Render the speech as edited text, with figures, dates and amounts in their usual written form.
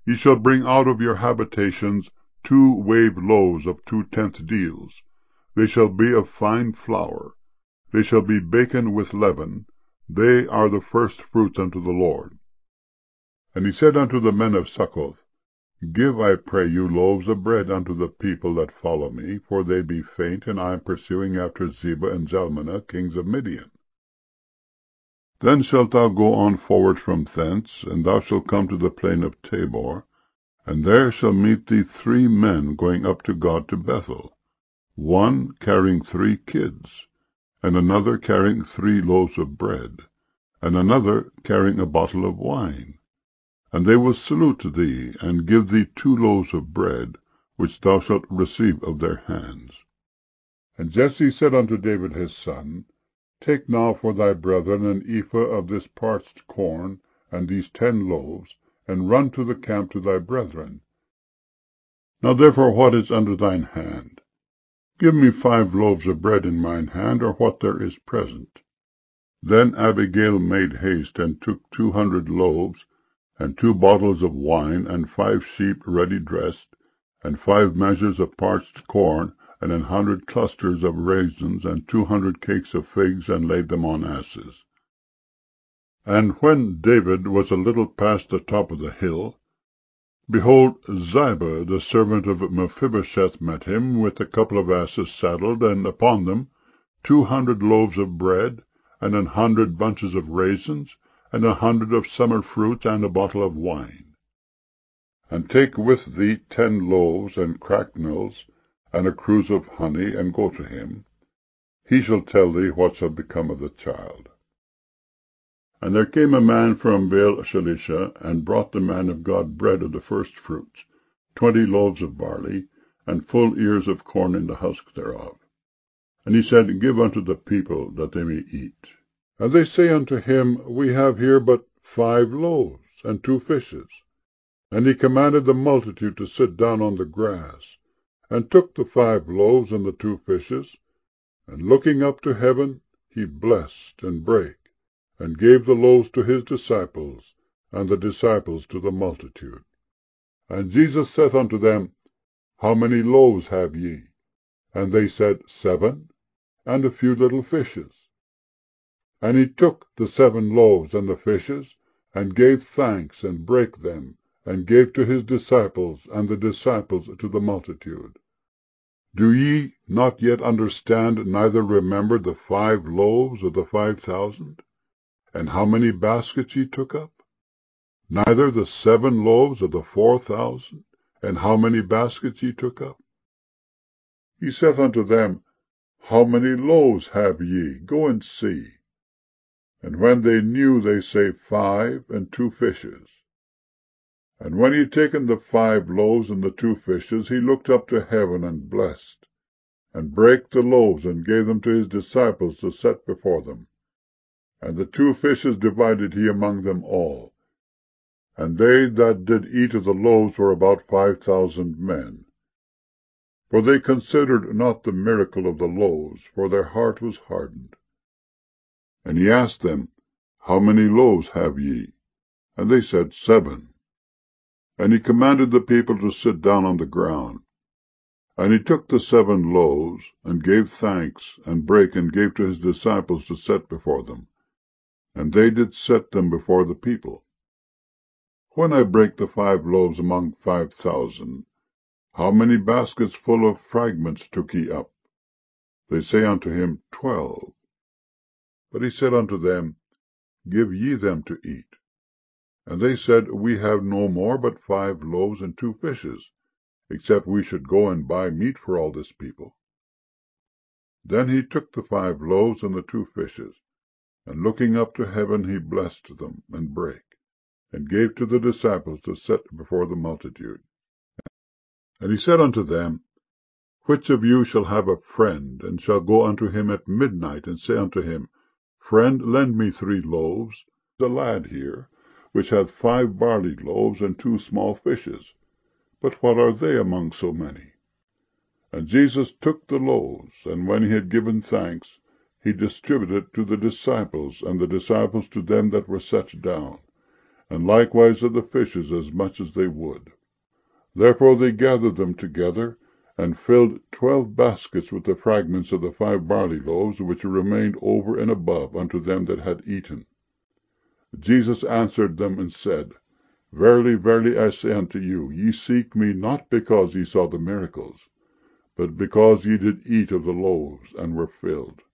Ye shall bring out of your habitations 2 wave loaves of 2/10 deals. They shall be of fine flour. They shall be baken with leaven. They are the first fruits unto the Lord. And he said unto the men of Succoth, Give, I pray you, loaves of bread unto the people that follow me, for they be faint, and I am pursuing after Zebah and Zalmunna, kings of Midian. Then shalt thou go on forward from thence, and thou shalt come to the plain of Tabor, and there shall meet thee 3 men going up to God to Bethel, one carrying 3 kids, and another carrying 3 loaves of bread, and another carrying a bottle of wine. And they will salute thee, and give thee 2 loaves of bread, which thou shalt receive of their hands. And Jesse said unto David his son, Take now for thy brethren an ephah of this parched corn, and these 10 loaves, and run to the camp to thy brethren. Now therefore what is under thine hand? Give me 5 loaves of bread in mine hand, or what there is present. Then Abigail made haste, and took 200 loaves, and 2 bottles of wine, and 5 sheep ready dressed, and 5 measures of parched corn, and 100 clusters of raisins, and 200 cakes of figs, and laid them on asses. And when David was a little past the top of the hill, behold, Ziba, the servant of Mephibosheth, met him, with a couple of asses saddled, and upon them 200 loaves of bread, and 100 bunches of raisins, and 100 of summer fruits, and a bottle of wine. And take with thee 10 loaves, and cracknels, and a cruse of honey, and go to him. He shall tell thee what shall become of the child. And there came a man from Baal-shalisha, and brought the man of God bread of the firstfruits, 20 loaves of barley, and full ears of corn in the husk thereof. And he said, Give unto the people, that they may eat. And they say unto him, We have here but 5 loaves, and 2 fishes. And he commanded the multitude to sit down on the grass, and took the 5 loaves and the 2 fishes, and looking up to heaven, he blessed, and brake, and gave the loaves to his disciples, and the disciples to the multitude. And Jesus saith unto them, How many loaves have ye? And they said, 7, and a few little fishes. And he took the 7 loaves and the fishes, and gave thanks, and brake them, and gave to his disciples, and the disciples to the multitude. Do ye not yet understand, neither remember the 5 loaves of the 5,000, and how many baskets ye took up? Neither the 7 loaves of the 4,000, and how many baskets ye took up? He saith unto them, How many loaves have ye? Go and see. And when they knew, they say, 5, and 2 fishes. And when he had taken the 5 loaves and the 2 fishes, he looked up to heaven, and blessed, and brake the loaves, and gave them to his disciples to set before them. And the 2 fishes divided he among them all. And they that did eat of the loaves were about 5,000 men. For they considered not the miracle of the loaves, for their heart was hardened. And he asked them, How many loaves have ye? And they said, 7. And he commanded the people to sit down on the ground. And he took the 7 loaves, and gave thanks, and brake, and gave to his disciples to set before them. And they did set them before the people. When I brake the 5 loaves among 5,000, how many baskets full of fragments took ye up? They say unto him, 12. But he said unto them, Give ye them to eat. And they said, We have no more but 5 loaves and 2 fishes, except we should go and buy meat for all this people. Then he took the 5 loaves and the 2 fishes, and looking up to heaven, he blessed them, and brake, and gave to the disciples to set before the multitude. And he said unto them, Which of you shall have a friend, and shall go unto him at midnight, and say unto him, Friend, lend me 3 loaves, the lad here, which hath 5 barley loaves and 2 small fishes, but what are they among so many? And Jesus took the loaves, and when he had given thanks, he distributed to the disciples, and the disciples to them that were set down. and likewise of the fishes as much as they would. Therefore they gathered them together, and filled 12 baskets with the fragments of the 5 barley loaves, which remained over and above unto them that had eaten. Jesus answered them and said, Verily, verily, I say unto you, ye seek me not because ye saw the miracles, but because ye did eat of the loaves, and were filled.